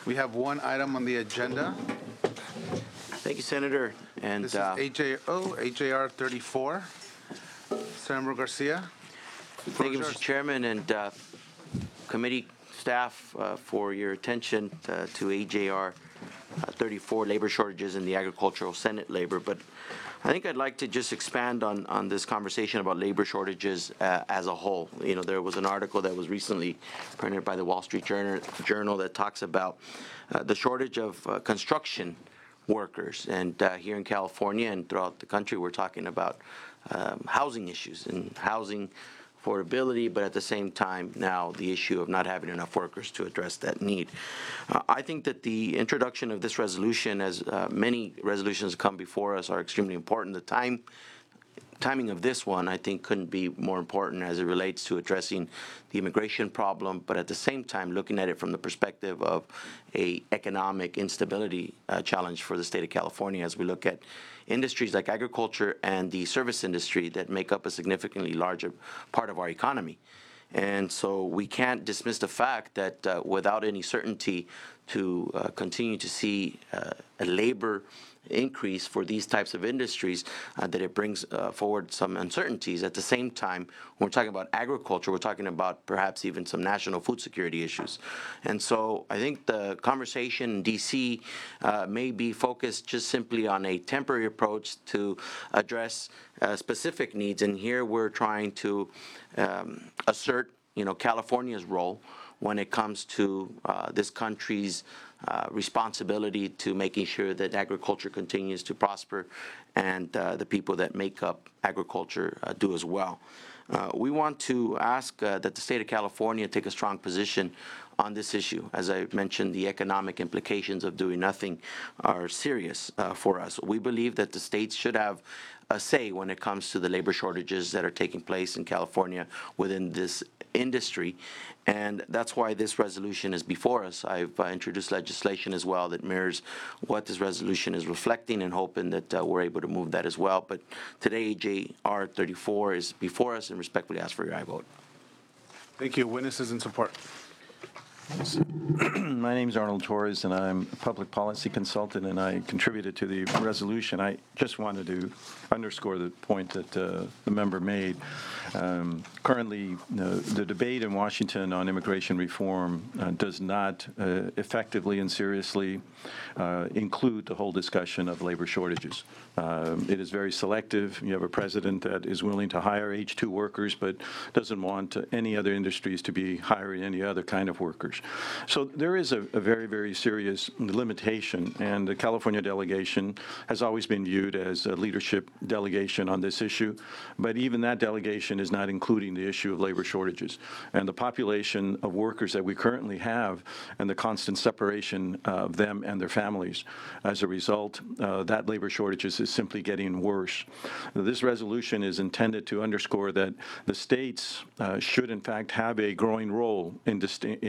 We have one item on the agenda. Thank you, Senator. And This is HJR 34. Senator Garcia. thank you, Mr. Chairman, and committee staff for your attention to AJR 34, labor shortages in the agricultural Senate labor. But I think I'd like to just expand on this conversation about labor shortages as a whole. You know, there was an article that was recently printed by the Wall Street Journal that talks about the shortage of construction workers. And here in California and throughout the country, we're talking about housing issues and housing affordability, but at the same time now the issue of not having enough workers to address that need. I think that the introduction of this resolution, as many resolutions come before us, are extremely important. The timing of this one, I think, couldn't be more important as it relates to addressing the immigration problem, but at the same time looking at it from the perspective of a economic instability challenge for the state of California as we look at industries like agriculture and the service industry that make up a significantly larger part of our economy. And so we can't dismiss the fact that without any certainty to continue to see a labor increase for these types of industries, that it brings forward some uncertainties. At the same time, when we're talking about agriculture, we're talking about perhaps even some national food security issues. And so I think the conversation in D.C. May be focused just simply on a temporary approach to address specific needs. And here we're trying to assert, California's role when it comes to this country's responsibility to making sure that agriculture continues to prosper and the people that make up agriculture do as well. We want to ask that the state of California take a strong position on this issue. As I mentioned, the economic implications of doing nothing are serious for us. We believe that the states should have a say when it comes to the labor shortages that are taking place in California within this industry, and that's why this resolution is before us. I've introduced legislation as well that mirrors what this resolution is reflecting, and hoping that we're able to move that as well. But today, JR 34 is before us, and respectfully ask for your aye vote. Thank you. Witnesses in support. My name is Arnold Torres, and I'm a public policy consultant, and I contributed to the resolution. I just wanted to underscore the point that the member made. Currently, the debate in Washington on immigration reform does not effectively and seriously include the whole discussion of labor shortages. It is very selective. You have a president that is willing to hire H-2 workers, but doesn't want any other industries to be hiring any other kind of workers. So there is a very, very serious limitation, and the California delegation has always been viewed as a leadership delegation on this issue, but even that delegation is not including the issue of labor shortages. And the population of workers that we currently have and the constant separation of them and their families, as a result, that labor shortages is simply getting worse. This resolution is intended to underscore that the states should, in fact, have a growing role in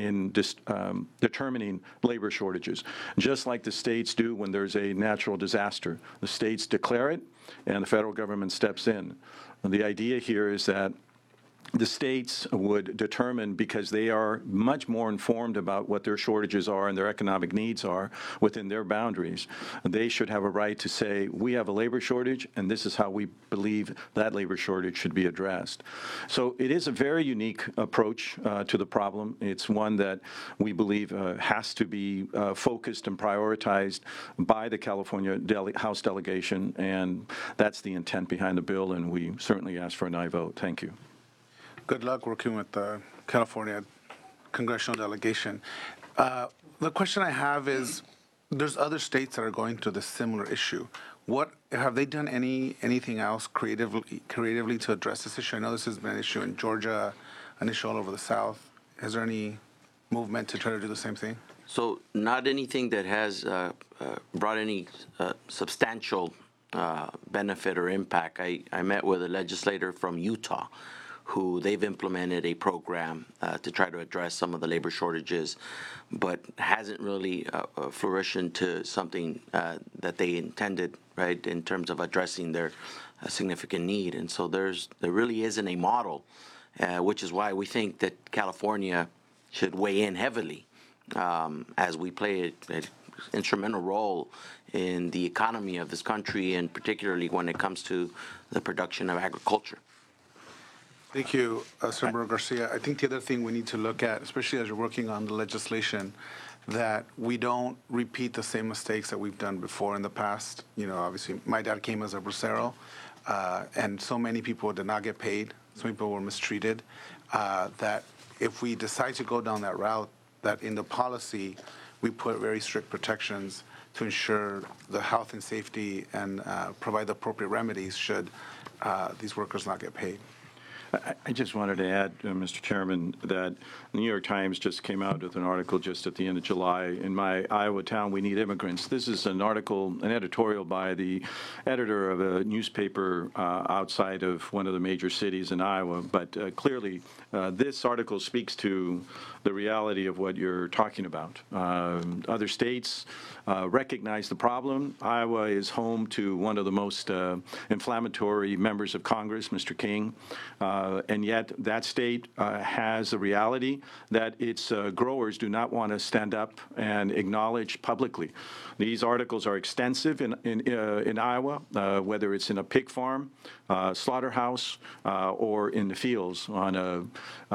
determining labor shortages, just like the states do when there's a natural disaster. The states declare it, and the federal government steps in. And the idea here is that the states would determine, because they are much more informed about what their shortages are and their economic needs are within their boundaries. They should have a right to say, we have a labor shortage, and this is how we believe that labor shortage should be addressed. So it is a very unique approach to the problem. It's one that we believe has to be focused and prioritized by the California House delegation, and that's the intent behind the bill, and we certainly ask for an aye vote. Thank you. Good luck working with the California congressional delegation. The question I have is, there's other states that are going through this similar issue. What have they done anything else creatively to address this issue? I know this has been an issue in Georgia, an issue all over the South. Is there any movement to try to do the same thing? So not anything that has brought any substantial benefit or impact. I met with a legislator from Utah who they've implemented a program to try to address some of the labor shortages, but hasn't really flourished into something that they intended, right, in terms of addressing their significant need. And so there really isn't a model, which is why we think that California should weigh in heavily as we play an instrumental role in the economy of this country, and particularly when it comes to the production of agriculture. Thank you, Senator Garcia. I think the other thing we need to look at, especially as you're working on the legislation, that we don't repeat the same mistakes that we've done before in the past. You know, obviously, my dad came as a bracero, and so many people did not get paid. Some people were mistreated. That if we decide to go down that route, that in the policy, we put very strict protections to ensure the health and safety and provide the appropriate remedies should these workers not get paid. I just wanted to add, Mr. Chairman, that the New York Times just came out with an article just at the end of July. In my Iowa town, we need immigrants. This is an article, an editorial by the editor of a newspaper outside of one of the major cities in Iowa. But clearly, this article speaks to the reality of what you're talking about. Other states recognize the problem. Iowa is home to one of the most inflammatory members of Congress, Mr. King. And yet that state has a reality that its growers do not want to stand up and acknowledge publicly. These articles are extensive in Iowa, whether it's in a pig farm, slaughterhouse, or in the fields on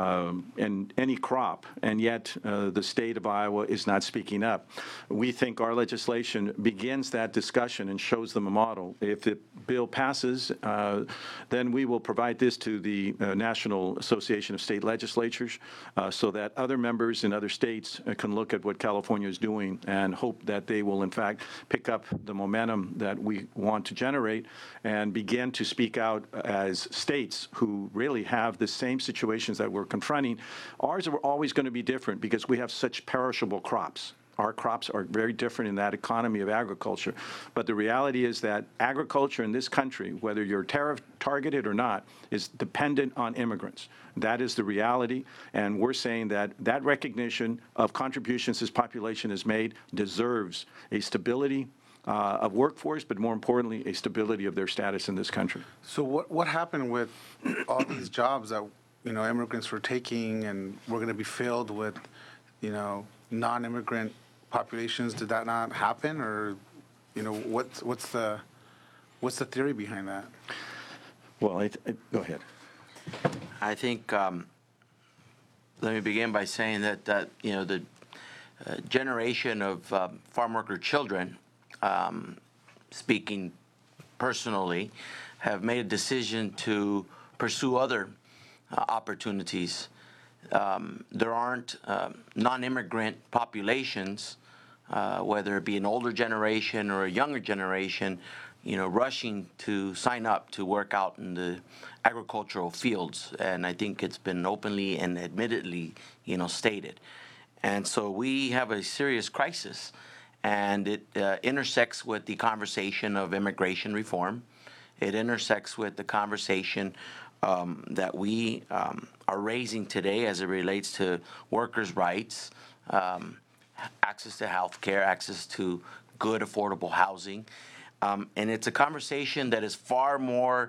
in any crop. And yet the state of Iowa is not speaking up. We think our legislation begins that discussion and shows them a model. If the bill passes, then we will provide this to the National Association of State Legislatures so that other members in other states can look at what California is doing and hope that they will, in fact, pick up the momentum that we want to generate and begin to speak out as states who really have the same situations that we're confronting. Ours are always going to be different because we have such perishable crops. Our crops are very different in that economy of agriculture. But the reality is that agriculture in this country, whether you're tariff targeted or not, is dependent on immigrants. That is the reality. And we're saying that that recognition of contributions this population has made deserves a stability of workforce, but more importantly, a stability of their status in this country. So what happened with all these jobs that, you know, immigrants were taking and were going to be filled with, you know, non-immigrant populations? Did that not happen, or, you know, what's the theory behind that? Well, go ahead. I think let me begin by saying that you know, the generation of farm worker children, speaking personally, have made a decision to pursue other opportunities. There aren't non-immigrant populations, whether it be an older generation or a younger generation, you know, rushing to sign up to work out in the agricultural fields. And I think it's been openly and admittedly, you know, stated. And so we have a serious crisis, and it intersects with the conversation of immigration reform. It intersects with the conversation that we are raising today as it relates to workers' rights, access to health care, access to good, affordable housing. And it's a conversation that is far more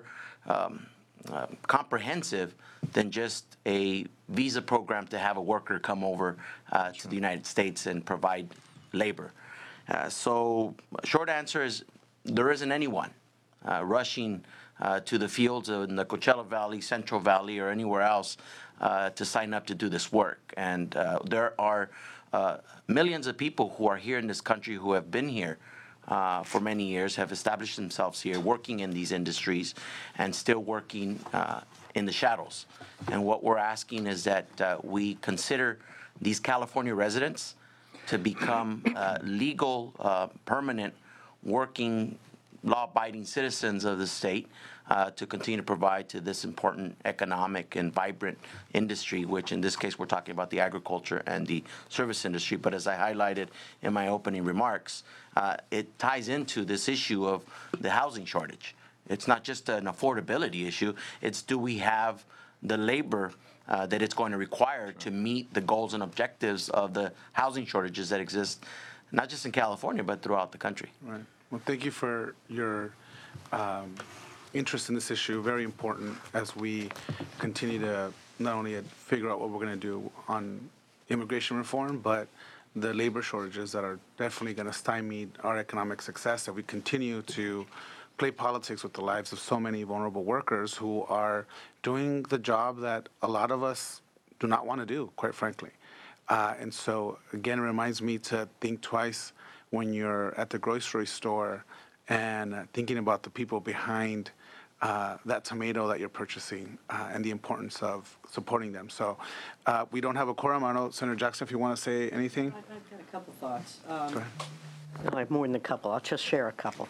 comprehensive than just a visa program to have a worker come over to the United States and provide labor. So short answer is there isn't anyone rushing to the fields in the Coachella Valley, Central Valley, or anywhere else to sign up to do this work. And there are millions of people who are here in this country who have been here for many years, have established themselves here, working in these industries, and still working in the shadows. And what we're asking is that we consider these California residents to become legal, permanent, working, law-abiding citizens of the state to continue to provide to this important economic and vibrant industry, which in this case we're talking about the agriculture and the service industry. But as I highlighted in my opening remarks, it ties into this issue of the housing shortage. It's not just an affordability issue. It's, do we have the labor that it's going to require to meet the goals and objectives of the housing shortages that exist, not just in California, but throughout the country. Right. Well, thank you for your interest in this issue. Very important as we continue to not only figure out what we're going to do on immigration reform, but the labor shortages that are definitely going to stymie our economic success if we continue to play politics with the lives of so many vulnerable workers who are doing the job that a lot of us do not want to do, quite frankly. And so, again, it reminds me to think twice when you're at the grocery store and thinking about the people behind that tomato that you're purchasing and the importance of supporting them. So we don't have a quorum. I don't know, Senator Jackson, if you want to say anything. I've got a couple thoughts. Go ahead. I have more than a couple. I'll just share a couple.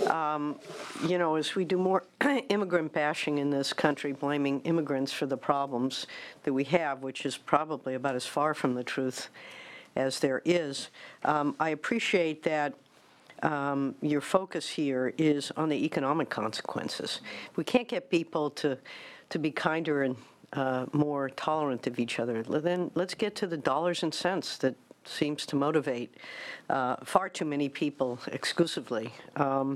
As we do more immigrant bashing in this country, blaming immigrants for the problems that we have, which is probably about as far from the truth as there is, I appreciate that your focus here is on the economic consequences. We can't get people to be kinder and more tolerant of each other. Then let's get to the dollars and cents that seems to motivate far too many people exclusively. But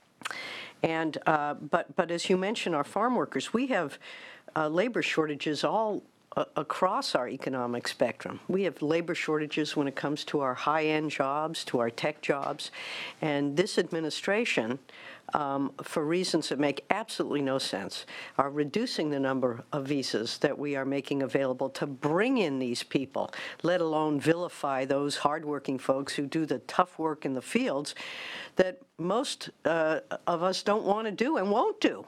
as you mentioned, our farm workers, we have labor shortages all across our economic spectrum. We have labor shortages when it comes to our high-end jobs, to our tech jobs, and this administration, for reasons that make absolutely no sense, are reducing the number of visas that we are making available to bring in these people, let alone vilify those hardworking folks who do the tough work in the fields that most of us don't want to do and won't do.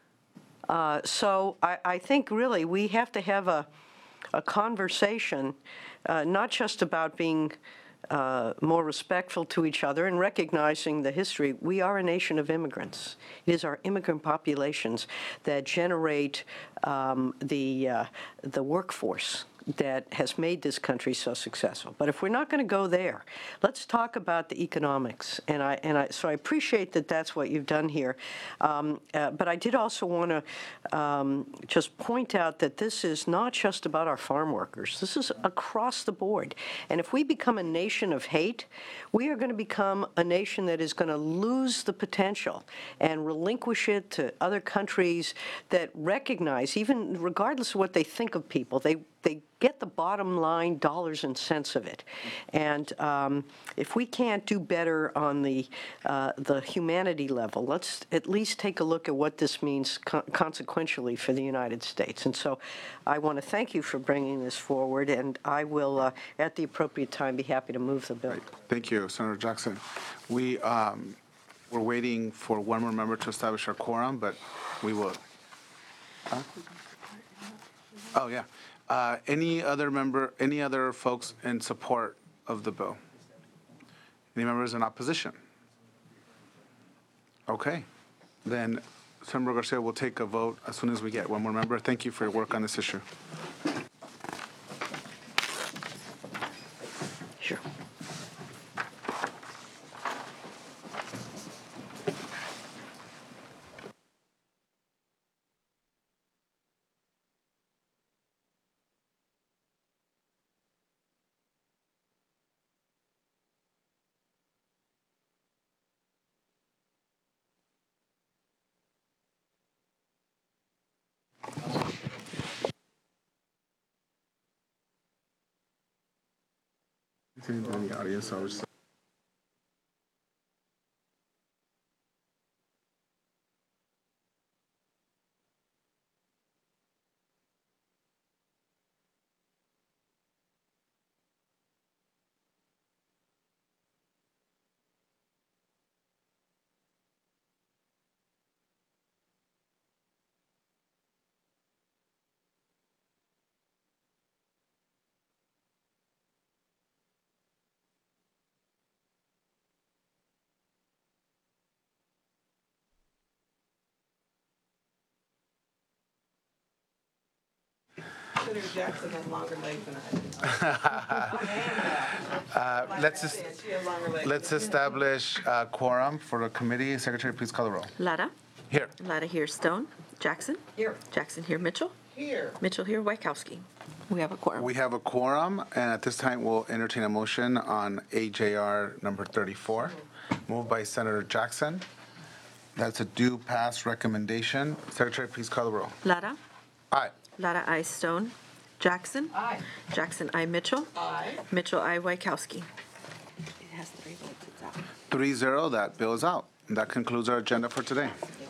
So I think really we have to have a conversation, not just about being more respectful to each other and recognizing the history. We are a nation of immigrants. It is our immigrant populations that generate the workforce that has made this country so successful. But if we're not going to go there, let's talk about the economics. So I appreciate that that's what you've done here. But I did also want to just point out that this is not just about our farm workers. This is across the board. And if we become a nation of hate, we are going to become a nation that is going to lose the potential and relinquish it to other countries that recognize, even regardless of what they think of people, they get the bottom line dollars and cents of it. And if we can't do better on the humanity level, let's at least take a look at what this means consequentially for the United States. And so I want to thank you for bringing this forward, and I will, at the appropriate time, be happy to move the bill. Thank you, Senator Jackson. We're waiting for one more member to establish our quorum, but we will. Huh? Oh, yeah. Any other folks in support of the bill? Any members in opposition? Okay. Then Senator Garcia will take a vote as soon as we get one more member. Thank you for your work on this issue. Sure. In the audience, I was. Senator Jackson has longer legs than I do. Let's establish quorum for the committee. Secretary, please call the roll. Lara. Here. Lara here. Stone. Jackson. Here. Jackson here. Mitchell. Here. Mitchell here. Wachowski. We have a quorum. We have a quorum, and at this time, we'll entertain a motion on AJR number 34, moved by Senator Jackson. That's a due pass recommendation. Secretary, please call the roll. Lara. Aye. Lara I. Stone. Jackson. Aye. Jackson, I. Mitchell. Aye. Mitchell, I. Waikowski. It has 3 votes, it's out. 3-0, that bill is out. And that concludes our agenda for today.